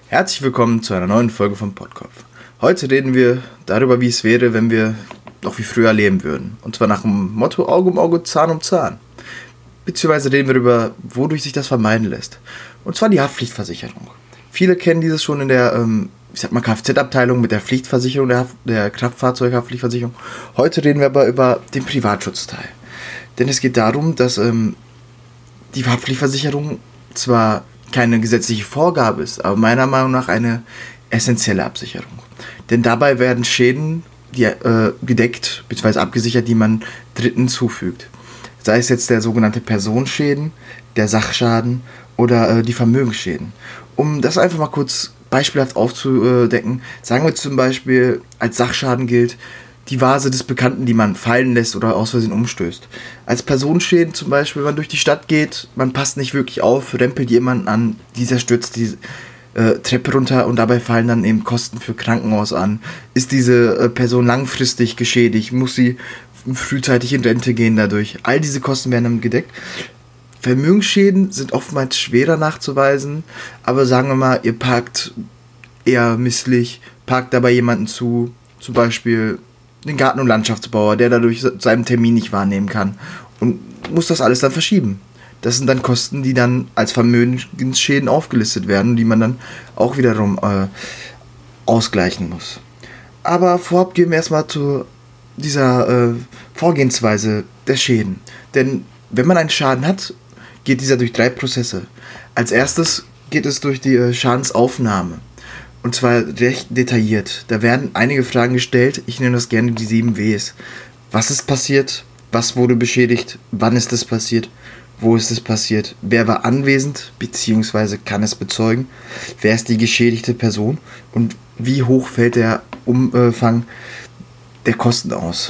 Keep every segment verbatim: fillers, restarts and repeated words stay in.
Herzlich willkommen zu einer neuen Folge vom Podkopf. Heute reden wir darüber, wie es wäre, wenn wir noch wie früher leben würden. Und zwar nach dem Motto Auge um Auge, Zahn um Zahn. Beziehungsweise reden wir darüber, wodurch sich das vermeiden lässt. Und zwar die Haftpflichtversicherung. Viele kennen dieses schon in der, ähm, ich sag mal, Kfz-Abteilung mit der Pflichtversicherung, der, Haft- der Kraftfahrzeughaftpflichtversicherung. Heute reden wir aber über den Privatschutzteil. Denn es geht darum, dass ähm, die Haftpflichtversicherung zwar keine gesetzliche Vorgabe ist, aber meiner Meinung nach eine essentielle Absicherung. Denn dabei werden Schäden die, äh, gedeckt bzw. abgesichert, die man Dritten zufügt. Sei es jetzt der sogenannte Personenschäden, der Sachschaden oder äh, die Vermögensschäden. Um das einfach mal kurz beispielhaft aufzudecken, sagen wir zum Beispiel, als Sachschaden gilt die Vase des Bekannten, die man fallen lässt oder aus Versehen umstößt. Als Personenschäden zum Beispiel, wenn man durch die Stadt geht, man passt nicht wirklich auf, rempelt jemanden an, dieser stürzt die äh, Treppe runter und dabei fallen dann eben Kosten für Krankenhaus an. Ist diese äh, Person langfristig geschädigt, muss sie frühzeitig in Rente gehen dadurch. All diese Kosten werden dann gedeckt. Vermögensschäden sind oftmals schwerer nachzuweisen, aber sagen wir mal, ihr parkt eher misslich, parkt dabei jemanden zu, zum Beispiel den Garten- und Landschaftsbauer, der dadurch seinen Termin nicht wahrnehmen kann und muss das alles dann verschieben. Das sind dann Kosten, die dann als Vermögensschäden aufgelistet werden, die man dann auch wiederum äh, ausgleichen muss. Aber vorab gehen wir erstmal zu dieser äh, Vorgehensweise der Schäden. Denn wenn man einen Schaden hat, geht dieser durch drei Prozesse. Als erstes geht es durch die äh, Schadensaufnahme. Und zwar recht detailliert. Da werden einige Fragen gestellt. Ich nenne das gerne die sieben Ws. Was ist passiert? Was wurde beschädigt? Wann ist es passiert? Wo ist es passiert? Wer war anwesend? Beziehungsweise kann es bezeugen? Wer ist die geschädigte Person? Und wie hoch fällt der Umfang der Kosten aus?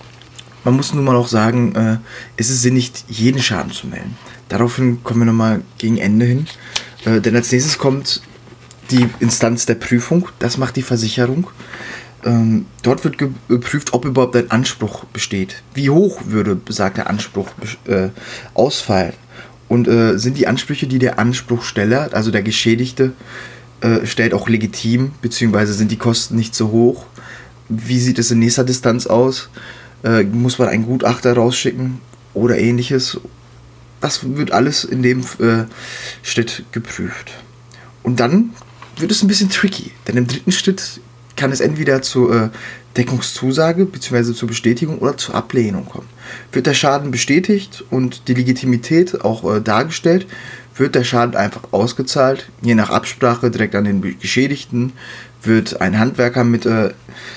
Man muss nun mal auch sagen, äh, es ist sinnig, jeden Schaden zu melden. Daraufhin kommen wir nochmal gegen Ende hin. Äh, denn als nächstes kommt die Instanz der Prüfung, das macht die Versicherung. Ähm, dort wird geprüft, ob überhaupt ein Anspruch besteht. Wie hoch würde besagter Anspruch äh, ausfallen? Und äh, sind die Ansprüche, die der Anspruchsteller, also der Geschädigte, äh, stellt, auch legitim, beziehungsweise sind die Kosten nicht so hoch? Wie sieht es in nächster Distanz aus? Äh, muss man einen Gutachter rausschicken oder ähnliches? Das wird alles in dem äh, Schritt geprüft. Und dann wird es ein bisschen tricky, denn im dritten Schritt kann es entweder zur äh, Deckungszusage bzw. zur Bestätigung oder zur Ablehnung kommen. Wird der Schaden bestätigt und die Legitimität auch äh, dargestellt, wird der Schaden einfach ausgezahlt, je nach Absprache direkt an den Geschädigten, wird ein Handwerker mit äh,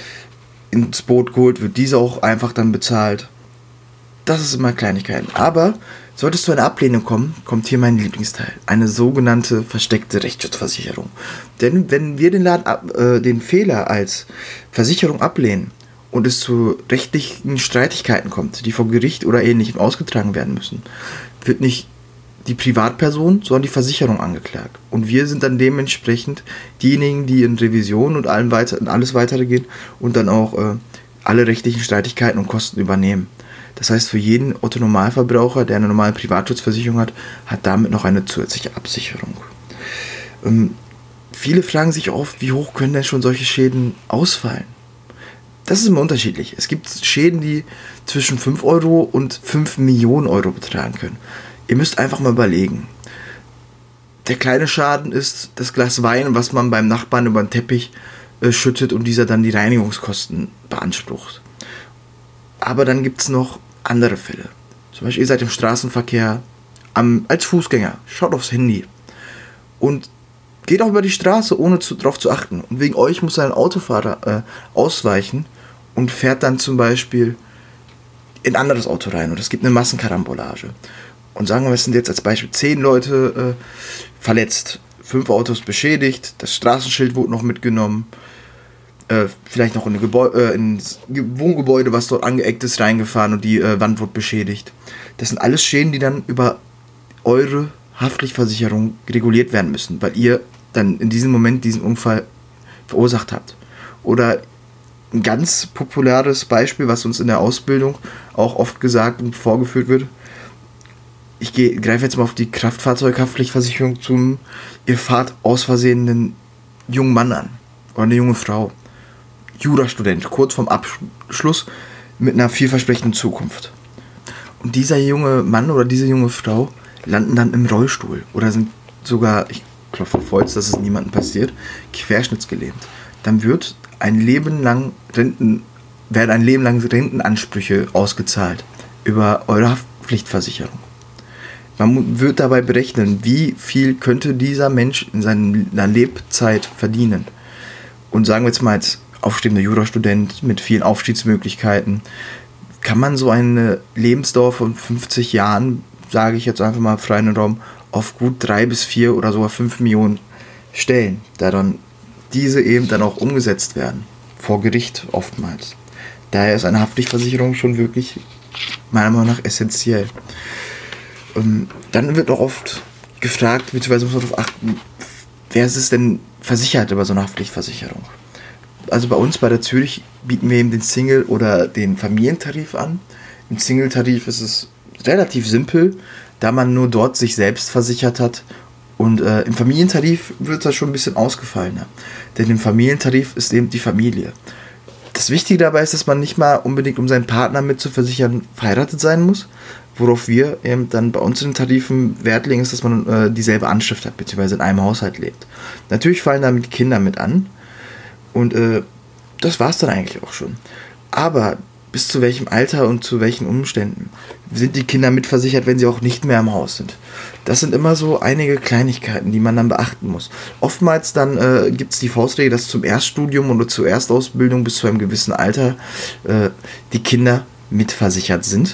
ins Boot geholt, wird dieser auch einfach dann bezahlt. Das ist immer Kleinigkeiten. Aber sollte es zu einer Ablehnung kommen, kommt hier mein Lieblingsteil. Eine sogenannte versteckte Rechtsschutzversicherung. Denn wenn wir den, Laden ab, äh, den Fehler als Versicherung ablehnen und es zu rechtlichen Streitigkeiten kommt, die vor Gericht oder ähnlichem ausgetragen werden müssen, wird nicht die Privatperson, sondern die Versicherung angeklagt. Und wir sind dann dementsprechend diejenigen, die in Revision und allem weiter, in alles weitere gehen und dann auch äh, alle rechtlichen Streitigkeiten und Kosten übernehmen. Das heißt, für jeden Otto-Normalverbraucher, der eine normale Privatschutzversicherung hat, hat damit noch eine zusätzliche Absicherung. Ähm, viele fragen sich oft, wie hoch können denn schon solche Schäden ausfallen? Das ist immer unterschiedlich. Es gibt Schäden, die zwischen fünf Euro und fünf Millionen Euro betragen können. Ihr müsst einfach mal überlegen. Der kleine Schaden ist das Glas Wein, was man beim Nachbarn über den Teppich äh, schüttet und dieser dann die Reinigungskosten beansprucht. Aber dann gibt es noch andere Fälle. Zum Beispiel, ihr seid im Straßenverkehr am, als Fußgänger, schaut aufs Handy und geht auch über die Straße, ohne zu, darauf zu achten. Und wegen euch muss ein Autofahrer äh, ausweichen und fährt dann zum Beispiel in ein anderes Auto rein. Und es gibt eine Massenkarambolage. Und sagen wir, es sind jetzt als Beispiel zehn Leute äh, verletzt, fünf Autos beschädigt, das Straßenschild wurde noch mitgenommen, äh, vielleicht noch in ein Gebäu- äh, ins Wohngebäude, was dort angeeckt ist, reingefahren und die äh, Wand wurde beschädigt. Das sind alles Schäden, die dann über eure Haftpflichtversicherung reguliert werden müssen, weil ihr dann in diesem Moment diesen Unfall verursacht habt. Oder ein ganz populares Beispiel, was uns in der Ausbildung auch oft gesagt und vorgeführt wird. Ich geh, greife jetzt mal auf die Kraftfahrzeughaftpflichtversicherung zum. Ihr fahrt aus Versehen einen jungen Mann an oder eine junge Frau, Jurastudent, kurz vorm Abschluss mit einer vielversprechenden Zukunft. Und dieser junge Mann oder diese junge Frau landen dann im Rollstuhl oder sind sogar, ich klopfe auf Holz, dass es niemandem passiert, querschnittsgelähmt. Dann wird ein Leben lang Renten, werden ein Leben lang Rentenansprüche ausgezahlt über eure Haftpflichtversicherung. Man wird dabei berechnen, wie viel könnte dieser Mensch in seiner Lebzeit verdienen. Und sagen wir jetzt mal als aufstrebender Jurastudent mit vielen Aufstiegsmöglichkeiten, kann man so eine Lebensdauer von fünfzig Jahren, sage ich jetzt einfach mal frei in den Raum, auf gut drei bis vier oder sogar fünf Millionen stellen, da dann diese eben dann auch umgesetzt werden, vor Gericht oftmals. Daher ist eine Haftpflichtversicherung schon wirklich meiner Meinung nach essentiell. Ähm, dann wird auch oft gefragt, beziehungsweise muss man darauf achten, wer ist es denn versichert über so eine Haftpflichtversicherung? Also bei uns bei der Zürich bieten wir eben den Single- oder den Familientarif an. Im Single-Tarif ist es relativ simpel, da man nur dort sich selbst versichert hat. Und äh, im Familientarif wird das schon ein bisschen ausgefallener. Denn im Familientarif ist eben die Familie. Das Wichtige dabei ist, dass man nicht mal unbedingt, um seinen Partner mit zu versichern, verheiratet sein muss. Worauf wir eben dann bei uns in den Tarifen Wert legen, ist, dass man äh, dieselbe Anschrift hat, beziehungsweise in einem Haushalt lebt. Natürlich fallen damit Kinder mit an. Und äh, das war es dann eigentlich auch schon. Aber bis zu welchem Alter und zu welchen Umständen sind die Kinder mitversichert, wenn sie auch nicht mehr im Haus sind? Das sind immer so einige Kleinigkeiten, die man dann beachten muss. Oftmals dann äh, gibt es die Faustregel, dass zum Erststudium oder zur Erstausbildung bis zu einem gewissen Alter äh, die Kinder mitversichert sind.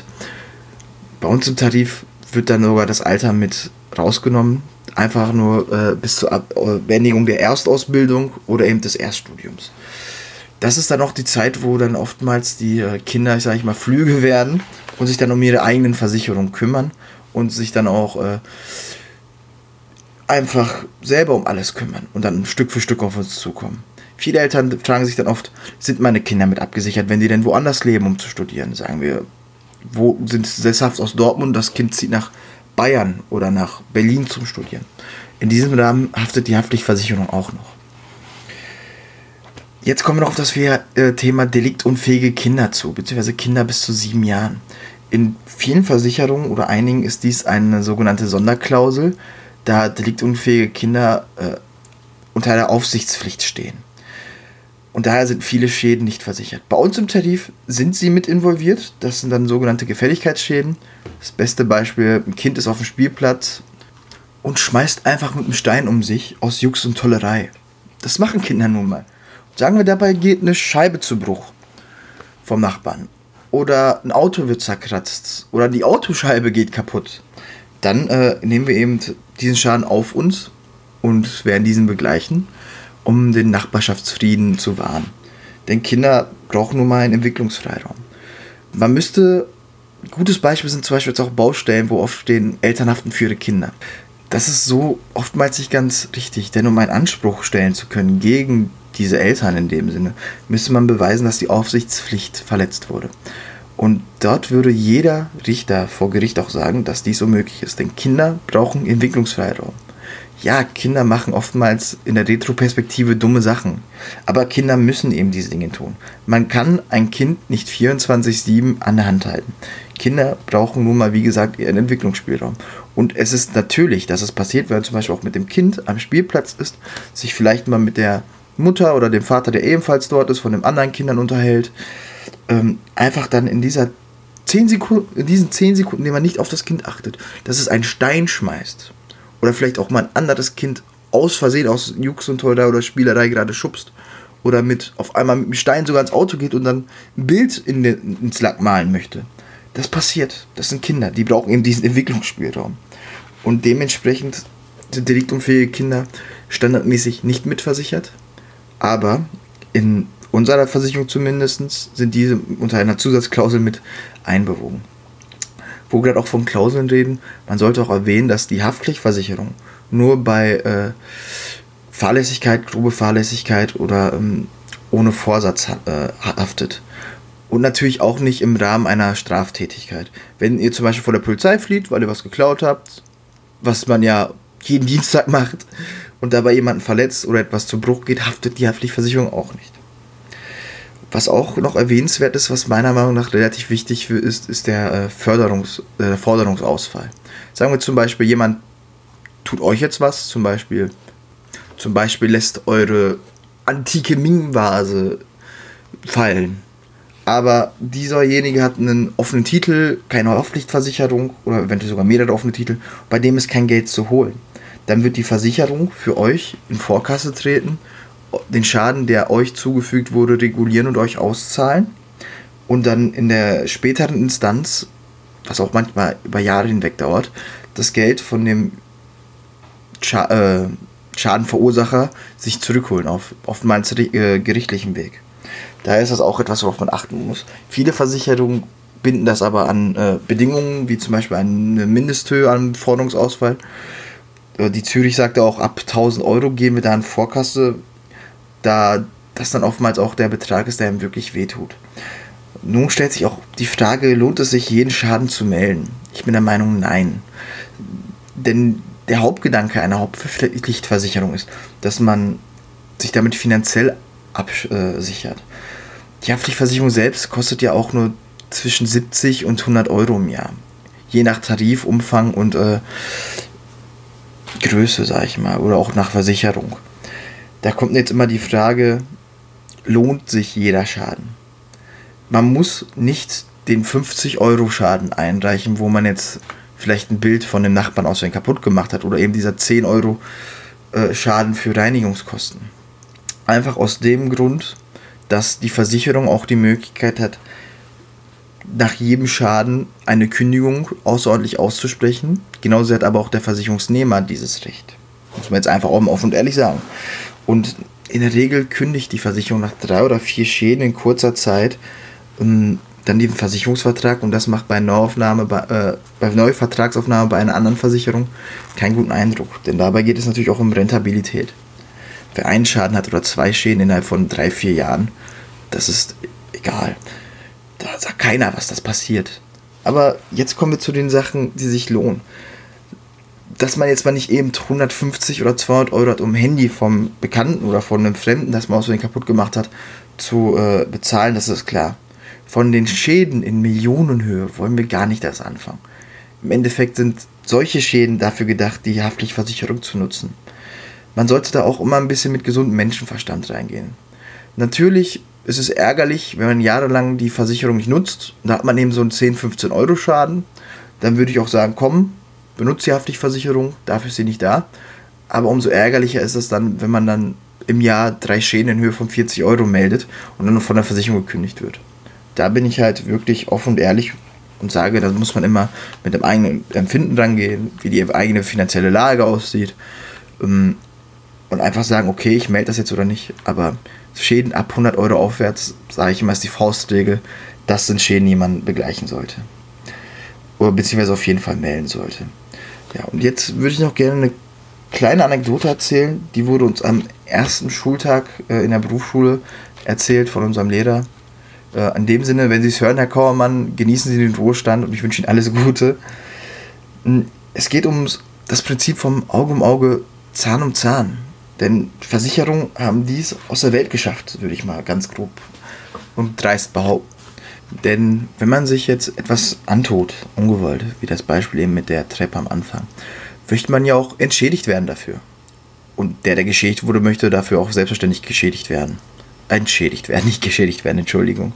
Bei uns im Tarif wird dann sogar das Alter mit rausgenommen. Einfach nur äh, bis zur Ab- äh, Beendigung der Erstausbildung oder eben des Erststudiums. Das ist dann auch die Zeit, wo dann oftmals die äh, Kinder, ich sage ich mal, flügge werden und sich dann um ihre eigenen Versicherungen kümmern und sich dann auch äh, einfach selber um alles kümmern und dann Stück für Stück auf uns zukommen. Viele Eltern fragen sich dann oft, sind meine Kinder mit abgesichert, wenn die denn woanders leben, um zu studieren? Sagen wir, wo sind sie sesshaft aus Dortmund, das Kind zieht nach Bayern oder nach Berlin zum Studieren. In diesem Rahmen haftet die Haftpflichtversicherung auch noch. Jetzt kommen wir noch auf das äh, Thema deliktunfähige Kinder zu, beziehungsweise Kinder bis zu sieben Jahren. In vielen Versicherungen oder einigen ist dies eine sogenannte Sonderklausel, da deliktunfähige Kinder äh, unter der Aufsichtspflicht stehen. Und daher sind viele Schäden nicht versichert. Bei uns im Tarif sind sie mit involviert. Das sind dann sogenannte Gefälligkeitsschäden. Das beste Beispiel, ein Kind ist auf dem Spielplatz und schmeißt einfach mit einem Stein um sich aus Jux und Tollerei. Das machen Kinder nun mal. Sagen wir, dabei geht eine Scheibe zu Bruch vom Nachbarn. Oder ein Auto wird zerkratzt. Oder die Autoscheibe geht kaputt. Dann äh, nehmen wir eben diesen Schaden auf uns und werden diesen begleichen, um den Nachbarschaftsfrieden zu wahren. Denn Kinder brauchen nun mal einen Entwicklungsfreiraum. Man müsste, ein gutes Beispiel sind zum Beispiel jetzt auch Baustellen, wo oft stehen, Eltern haften für ihre Kinder. Das ist so oftmals nicht ganz richtig, denn um einen Anspruch stellen zu können gegen diese Eltern in dem Sinne, müsste man beweisen, dass die Aufsichtspflicht verletzt wurde. Und dort würde jeder Richter vor Gericht auch sagen, dass dies unmöglich ist, denn Kinder brauchen Entwicklungsfreiraum. Ja, Kinder machen oftmals in der Retroperspektive dumme Sachen, aber Kinder müssen eben diese Dinge tun. Man kann ein Kind nicht vierundzwanzig sieben an der Hand halten. Kinder brauchen nun mal, wie gesagt, ihren Entwicklungsspielraum. Und es ist natürlich, dass es passiert, wenn zum Beispiel auch mit dem Kind am Spielplatz ist, sich vielleicht mal mit der Mutter oder dem Vater, der ebenfalls dort ist, von den anderen Kindern unterhält, ähm, einfach dann in dieser zehn Sekunden, in diesen zehn Sekunden, in denen man nicht auf das Kind achtet, dass es einen Stein schmeißt. Oder vielleicht auch mal ein anderes Kind aus Versehen, aus Jux und Tollerei oder Spielerei gerade schubst. Oder mit auf einmal mit dem Stein sogar ins Auto geht und dann ein Bild in den, ins Lack malen möchte. Das passiert. Das sind Kinder. Die brauchen eben diesen Entwicklungsspielraum. Und dementsprechend sind deliktunfähige Kinder standardmäßig nicht mitversichert. Aber in unserer Versicherung zumindest sind diese unter einer Zusatzklausel mit einbewogen. Wo wir gerade auch von Klauseln reden, man sollte auch erwähnen, dass die Haftpflichtversicherung nur bei äh, Fahrlässigkeit, grobe Fahrlässigkeit oder ähm, ohne Vorsatz äh, haftet. Und natürlich auch nicht im Rahmen einer Straftätigkeit. Wenn ihr zum Beispiel vor der Polizei flieht, weil ihr was geklaut habt, was man ja jeden Dienstag macht, und dabei jemanden verletzt oder etwas zu Bruch geht, haftet die Haftpflichtversicherung auch nicht. Was auch noch erwähnenswert ist, was meiner Meinung nach relativ wichtig ist, ist der Förderungs-, äh, Forderungsausfall. Sagen wir zum Beispiel, jemand tut euch jetzt was, zum Beispiel, zum Beispiel lässt eure antike Ming-Vase fallen. Aber dieserjenige hat einen offenen Titel, keine Haftpflichtversicherung oder eventuell sogar mehrere offene Titel, bei dem ist kein Geld zu holen. Dann wird die Versicherung für euch in Vorkasse treten, den Schaden, der euch zugefügt wurde, regulieren und euch auszahlen und dann in der späteren Instanz, was auch manchmal über Jahre hinweg dauert, das Geld von dem Scha- äh, Schadenverursacher sich zurückholen auf oftmals äh, gerichtlichen Weg. Daher ist das auch etwas, worauf man achten muss. Viele Versicherungen binden das aber an äh, Bedingungen, wie zum Beispiel eine Mindesthöhe an Forderungsausfall. Äh, die Zürich sagte auch, ab tausend Euro gehen wir da in Vorkasse, da das dann oftmals auch der Betrag ist, der ihm wirklich wehtut. Nun stellt sich auch die Frage, lohnt es sich, jeden Schaden zu melden? Ich bin der Meinung, nein. Denn der Hauptgedanke einer Haftpflichtversicherung ist, dass man sich damit finanziell absichert. Die Haftpflichtversicherung selbst kostet ja auch nur zwischen siebzig und hundert Euro im Jahr. Je nach Tarif, Umfang und äh, Größe, sag ich mal, oder auch nach Versicherung. Da kommt jetzt immer die Frage, lohnt sich jeder Schaden? Man muss nicht den fünfzig Euro Schaden einreichen, wo man jetzt vielleicht ein Bild von dem Nachbarn aus Versehen kaputt gemacht hat oder eben dieser zehn Euro äh, Schaden für Reinigungskosten. Einfach aus dem Grund, dass die Versicherung auch die Möglichkeit hat, nach jedem Schaden eine Kündigung außerordentlich auszusprechen. Genauso hat aber auch der Versicherungsnehmer dieses Recht. Muss man jetzt einfach offen und ehrlich sagen. Und in der Regel kündigt die Versicherung nach drei oder vier Schäden in kurzer Zeit um, dann den Versicherungsvertrag, und das macht bei Neuaufnahme, bei, äh, bei Neuvertragsaufnahme bei einer anderen Versicherung keinen guten Eindruck. Denn dabei geht es natürlich auch um Rentabilität. Wer einen Schaden hat oder zwei Schäden innerhalb von drei, vier Jahren, das ist egal. Da sagt keiner, was das passiert. Aber jetzt kommen wir zu den Sachen, die sich lohnen. Dass man jetzt mal nicht eben hundertfünfzig oder zweihundert Euro hat, um ein Handy vom Bekannten oder von einem Fremden, das man aus Versehen kaputt gemacht hat, zu äh, bezahlen, das ist klar. Von den Schäden in Millionenhöhe wollen wir gar nicht erst anfangen. Im Endeffekt sind solche Schäden dafür gedacht, die Haftpflichtversicherung zu nutzen. Man sollte da auch immer ein bisschen mit gesundem Menschenverstand reingehen. Natürlich ist es ärgerlich, wenn man jahrelang die Versicherung nicht nutzt, da hat man eben so einen zehn, fünfzehn Euro Schaden, dann würde ich auch sagen, komm, benutzt die Haftpflichtversicherung, dafür ist sie nicht da. Aber umso ärgerlicher ist es dann, wenn man dann im Jahr drei Schäden in Höhe von vierzig Euro meldet und dann von der Versicherung gekündigt wird. Da bin ich halt wirklich offen und ehrlich und sage, da muss man immer mit dem eigenen Empfinden rangehen, wie die eigene finanzielle Lage aussieht, und einfach sagen, okay, ich melde das jetzt oder nicht. Aber Schäden ab hundert Euro aufwärts, sage ich immer, ist die Faustregel. Das sind Schäden, die man begleichen sollte. Oder beziehungsweise auf jeden Fall melden sollte. Ja, und jetzt würde ich noch gerne eine kleine Anekdote erzählen. Die wurde uns am ersten Schultag äh, in der Berufsschule erzählt von unserem Lehrer. Äh, in dem Sinne, wenn Sie es hören, Herr Kauermann, genießen Sie den Ruhestand und ich wünsche Ihnen alles Gute. Es geht um das Prinzip vom Auge um Auge, Zahn um Zahn. Denn Versicherungen haben dies aus der Welt geschafft, würde ich mal ganz grob und dreist behaupten. Denn wenn man sich jetzt etwas antut, ungewollt, wie das Beispiel eben mit der Treppe am Anfang, möchte man ja auch entschädigt werden dafür. Und der, der geschädigt wurde, möchte dafür auch selbstverständlich geschädigt werden. Entschädigt werden, nicht geschädigt werden, Entschuldigung.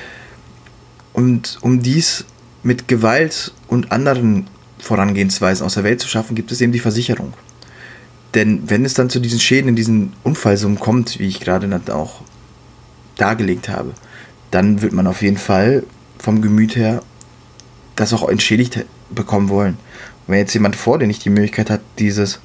Und um dies mit Gewalt und anderen Vorangehensweisen aus der Welt zu schaffen, gibt es eben die Versicherung. Denn wenn es dann zu diesen Schäden in diesen Unfallsummen kommt, wie ich gerade auch dargelegt habe, dann wird man auf jeden Fall vom Gemüt her das auch entschädigt bekommen wollen. Und wenn jetzt jemand vor dir nicht die Möglichkeit hat, dieses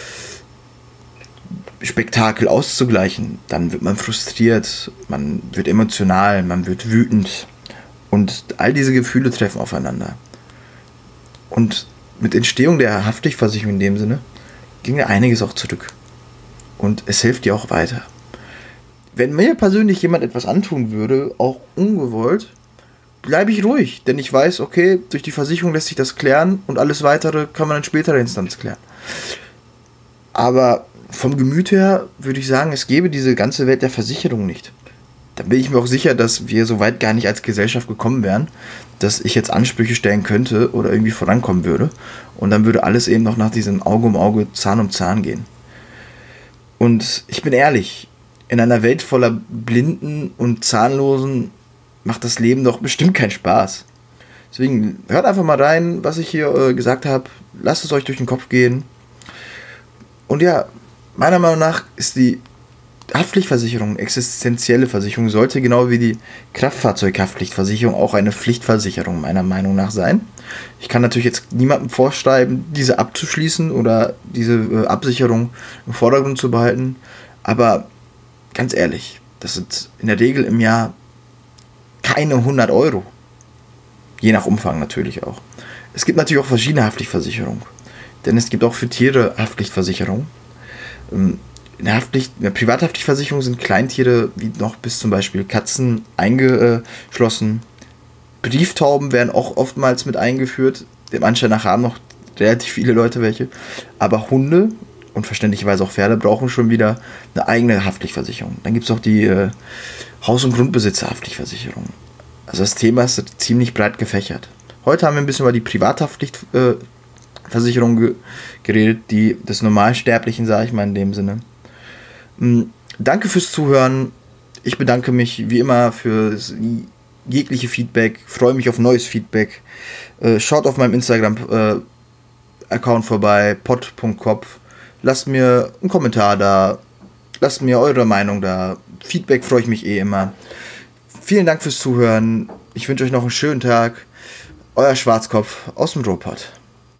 Spektakel auszugleichen, dann wird man frustriert, man wird emotional, man wird wütend und all diese Gefühle treffen aufeinander. Und mit Entstehung der Haftpflichtversicherung in dem Sinne ging ja einiges auch zurück. Und es hilft dir auch weiter. Wenn mir persönlich jemand etwas antun würde, auch ungewollt, bleibe ich ruhig, denn ich weiß, okay, durch die Versicherung lässt sich das klären und alles Weitere kann man in späterer Instanz klären. Aber vom Gemüt her würde ich sagen, es gäbe diese ganze Welt der Versicherung nicht. Da bin ich mir auch sicher, dass wir so weit gar nicht als Gesellschaft gekommen wären, dass ich jetzt Ansprüche stellen könnte oder irgendwie vorankommen würde. Und dann würde alles eben noch nach diesem Auge um Auge, Zahn um Zahn gehen. Und ich bin ehrlich, in einer Welt voller Blinden und Zahnlosen macht das Leben doch bestimmt keinen Spaß. Deswegen hört einfach mal rein, was ich hier äh, gesagt habe. Lasst es euch durch den Kopf gehen. Und ja, meiner Meinung nach ist die Haftpflichtversicherung, eine existenzielle Versicherung, sollte genau wie die Kraftfahrzeughaftpflichtversicherung auch eine Pflichtversicherung meiner Meinung nach sein. Ich kann natürlich jetzt niemandem vorschreiben, diese abzuschließen oder diese äh, Absicherung im Vordergrund zu behalten, aber ganz ehrlich, das sind in der Regel im Jahr keine hundert Euro. Je nach Umfang natürlich auch. Es gibt natürlich auch verschiedene Haftpflichtversicherungen, denn es gibt auch für Tiere Haftpflichtversicherungen. Ähm, In der, Haftpflicht, in der Privathaftpflichtversicherung sind Kleintiere wie noch bis zum Beispiel Katzen eingeschlossen. Brieftauben werden auch oftmals mit eingeführt. Dem Anschein nach haben noch relativ viele Leute welche. Aber Hunde und verständlicherweise auch Pferde brauchen schon wieder eine eigene Haftpflichtversicherung. Dann gibt es auch die äh, Haus- und Grundbesitzerhaftpflichtversicherung. Also das Thema ist ziemlich breit gefächert. Heute haben wir ein bisschen über die Privathaftpflichtversicherung ge- geredet, die des Normalsterblichen, sage ich mal in dem Sinne. Danke fürs Zuhören. Ich bedanke mich wie immer für jegliche Feedback. Freue mich auf neues Feedback. Schaut auf meinem Instagram-Account vorbei, pod punkt kopf. Lasst mir einen Kommentar da. Lasst mir eure Meinung da. Feedback freue ich mich eh immer. Vielen Dank fürs Zuhören. Ich wünsche euch noch einen schönen Tag. Euer Schwarzkopf aus dem Ruhrpott.